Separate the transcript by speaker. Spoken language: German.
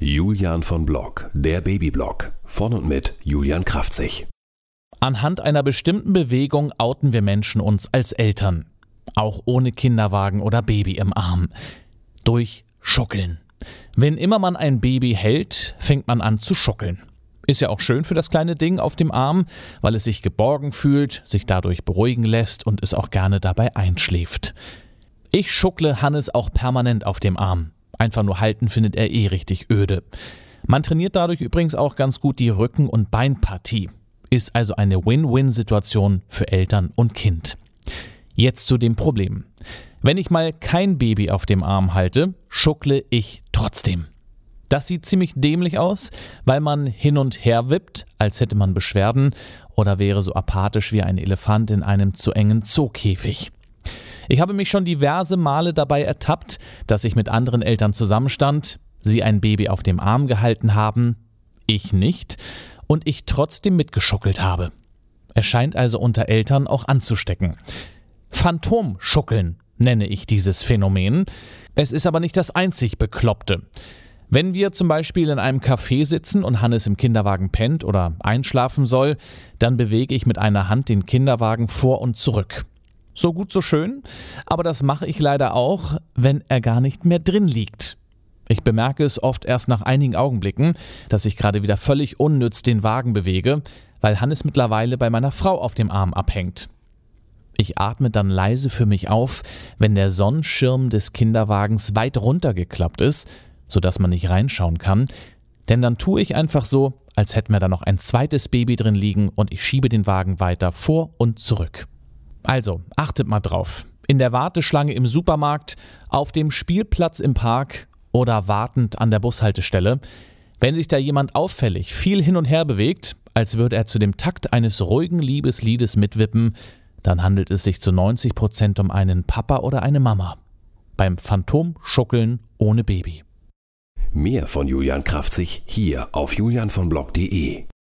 Speaker 1: Julian von Block, der Babyblog. Von und mit Julian Kraftzig.
Speaker 2: Anhand einer bestimmten Bewegung outen wir Menschen uns als Eltern. Auch ohne Kinderwagen oder Baby im Arm. Durch Schuckeln. Wenn immer man ein Baby hält, fängt man an zu schuckeln. Ist ja auch schön für das kleine Ding auf dem Arm, weil es sich geborgen fühlt, sich dadurch beruhigen lässt und es auch gerne dabei einschläft. Ich schuckle Hannes auch permanent auf dem Arm. Einfach nur halten findet er richtig öde. Man trainiert dadurch übrigens auch ganz gut die Rücken- und Beinpartie. Ist also eine Win-Win-Situation für Eltern und Kind. Jetzt zu dem Problem. Wenn ich mal kein Baby auf dem Arm halte, schuckle ich trotzdem. Das sieht ziemlich dämlich aus, weil man hin und her wippt, als hätte man Beschwerden oder wäre so apathisch wie ein Elefant in einem zu engen Zookäfig. Ich habe mich schon diverse Male dabei ertappt, dass ich mit anderen Eltern zusammenstand, sie ein Baby auf dem Arm gehalten haben, ich nicht, und ich trotzdem mitgeschuckelt habe. Es scheint also unter Eltern auch anzustecken. Phantomschuckeln nenne ich dieses Phänomen. Es ist aber nicht das einzig Bekloppte. Wenn wir zum Beispiel in einem Café sitzen und Hannes im Kinderwagen pennt oder einschlafen soll, dann bewege ich mit einer Hand den Kinderwagen vor und zurück. So gut, so schön, aber das mache ich leider auch, wenn er gar nicht mehr drin liegt. Ich bemerke es oft erst nach einigen Augenblicken, dass ich gerade wieder völlig unnütz den Wagen bewege, weil Hannes mittlerweile bei meiner Frau auf dem Arm abhängt. Ich atme dann leise für mich auf, wenn der Sonnenschirm des Kinderwagens weit runtergeklappt ist, sodass man nicht reinschauen kann, denn dann tue ich einfach so, als hätten wir da noch ein zweites Baby drin liegen und ich schiebe den Wagen weiter vor und zurück. Also, achtet mal drauf. In der Warteschlange im Supermarkt, auf dem Spielplatz im Park oder wartend an der Bushaltestelle. Wenn sich da jemand auffällig viel hin und her bewegt, als würde er zu dem Takt eines ruhigen Liebesliedes mitwippen, dann handelt es sich zu 90% um einen Papa oder eine Mama. Beim Phantomschuckeln ohne Baby.
Speaker 1: Mehr von Julian Kraftzig hier auf julianvonblog.de.